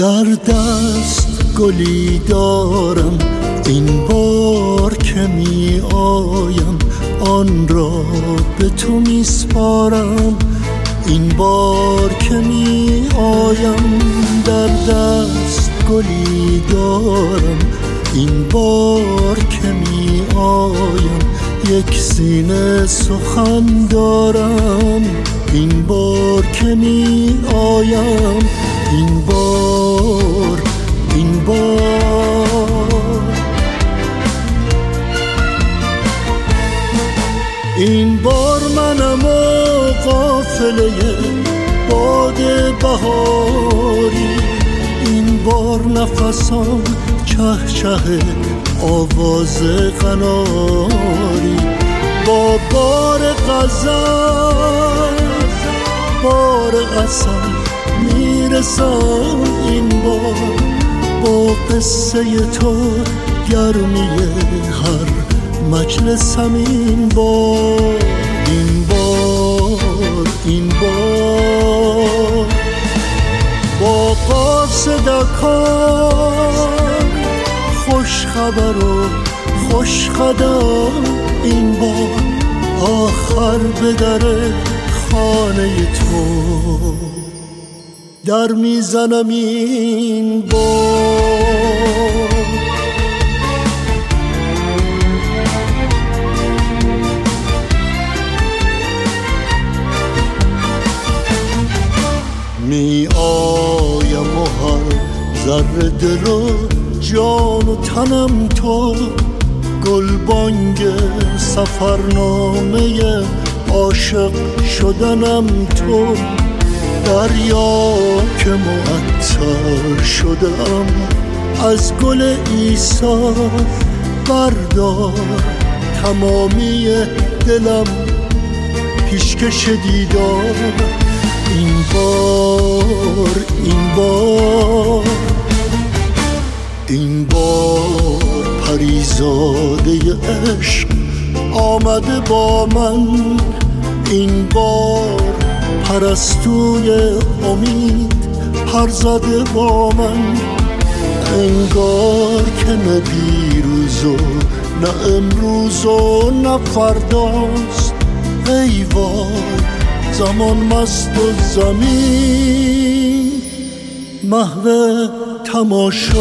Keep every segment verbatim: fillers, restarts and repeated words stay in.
در دست گلی دارم، این بار که می آیم آن را به تو می سپارم. این بار که می آیم در دست گلی دارم، این بار که می آیم یک سینه سخن دارم. این بار که می آیم، این بار این بار این بار منم و قافله باد بهاری. این بار نفسم چه چه آواز قناری. با بار غزل بار اصل میرسم این بار. با قصه تو گرمی هر مجلسم این بار. این بار این بار با قاصدکان خوش خبر و خوش قدم این بار. آخر به در خانه تو در میزنم این بار. می آیم و هر ذره دل و جان و تنم تو. گلبانگ سفرنامه عاشق شدنم تو. دریا که معطر شدم از گل عیسی. بردار تمامی دلم پیشکش دیدار. این بار این بار این بار پریزاده عشق آمده با من. این بار پرستوی امید پر زده با من. انگار که نه دیروز و نه امروز و نه فرداست. ای وای زمان مست و زمین محو تماشاست.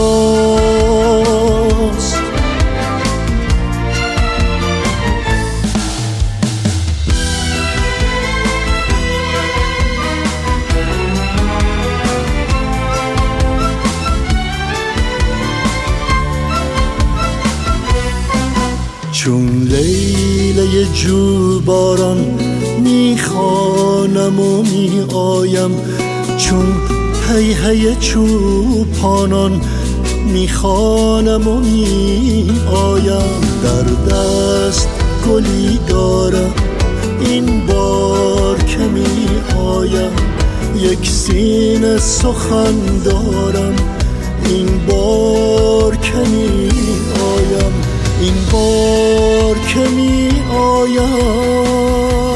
چون لیله جوباران میخوانم و می آیم. چون هی هی چوپانان میخوانم و می آیم. در دست گلی دارم این بار که می آیم. یک سینه سخن دارم این بار که می آیم. این بار که می آیم